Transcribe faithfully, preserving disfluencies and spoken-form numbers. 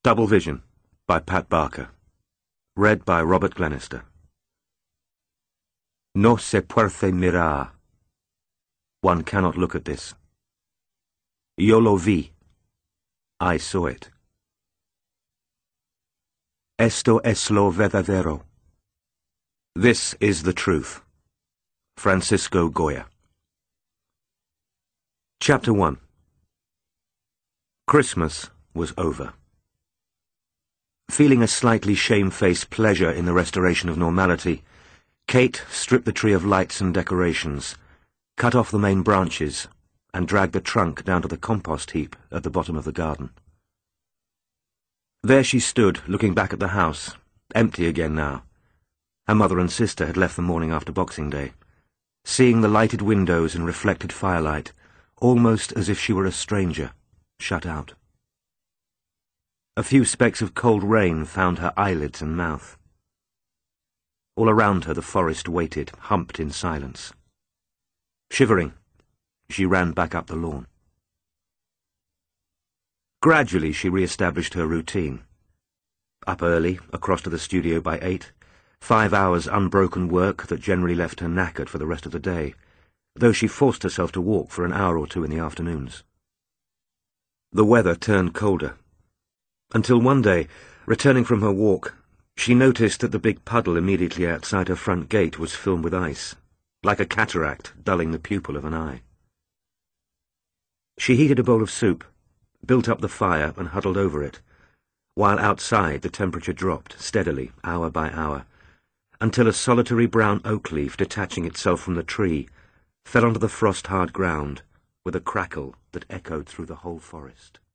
Double Vision by Pat Barker. Read by Robert Glenister. No se puede mirar. One cannot look at this. Yo lo vi. I saw it. Esto es lo verdadero. This is the truth. Francisco Goya. Chapter one. Christmas was over. Feeling a slightly shamefaced pleasure in the restoration of normality, Kate stripped the tree of lights and decorations, cut off the main branches, and dragged the trunk down to the compost heap at the bottom of the garden. There she stood, looking back at the house, empty again now. Her mother and sister had left the morning after Boxing Day, seeing the lighted windows and reflected firelight, almost as if she were a stranger, shut out. A few specks of cold rain found her eyelids and mouth. All around her the forest waited, humped in silence. Shivering, she ran back up the lawn. Gradually she re-established her routine. Up early, across to the studio by eight, five hours unbroken work that generally left her knackered for the rest of the day, though she forced herself to walk for an hour or two in the afternoons. The weather turned colder, until one day, returning from her walk, she noticed that the big puddle immediately outside her front gate was filled with ice, like a cataract dulling the pupil of an eye. She heated a bowl of soup, built up the fire and huddled over it, while outside the temperature dropped steadily, hour by hour, until a solitary brown oak leaf detaching itself from the tree fell onto the frost-hard ground with a crackle that echoed through the whole forest.